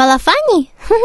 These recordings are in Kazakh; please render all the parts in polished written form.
Балафані?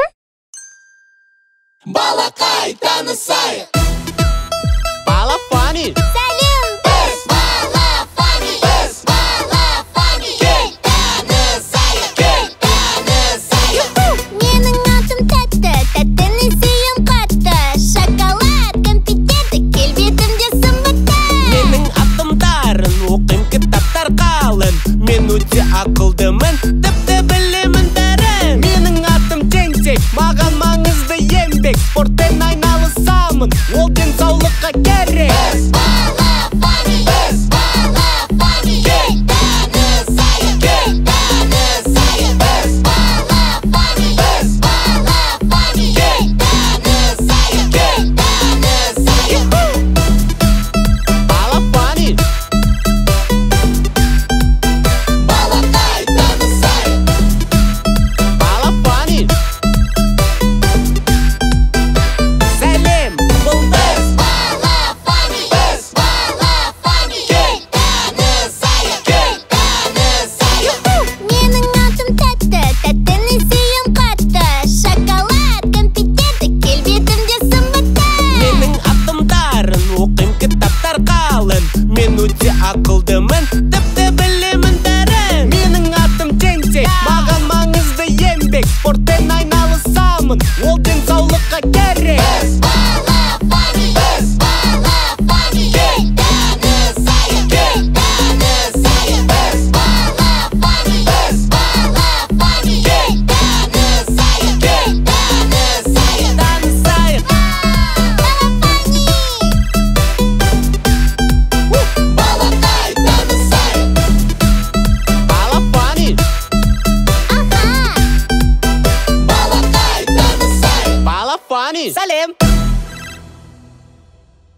Балакай та несай. Балафані. Салім! Без балафані. Без балафані. Кей та несай. Кей та несай. Менің атым тәтті, тәттіні сүйем қатты. Шоколад, конфетті, келбетімде сымбатты. Менің атым Дарын, оқим кітаптар қалын. Мен өте ақылдымын, тіпті білемін бәрін. Менің атым Тентек, маған маңызды еңбек. Спортпен айналысамын, ол денсаулыққа керек. Без балафані. Без балафані. Кей та несай. Кей та несай. Без балафані. Без балафані. Кей та несай. Кей та несай. Балафані. Балакай та несай. Балафані. Сәлем, бұл Без балафані. Без балафані. Кей та несай. Кей та несай. Менің атым тәтті, тәттіні сүйем қатты. Шоколад, конфетті, келбетімде сымбатты. Менің атым Дарын, оқим кітаптар қалын. Мен өте ақылдымын, тіпті білемін бәрін. Менің атым Тентек, маған маңызды еңбек. Спортпен айналысамын, ол денсаулыққа керек. Без балафані. Без балафані. Кей та несай. Кей та несай. Без балафані. Без балафані. Кей та несай. Кей та несай. Танысайық. Балакай та несай. Балафані. Ага! Балакай та несай. Балафані. Сәлем.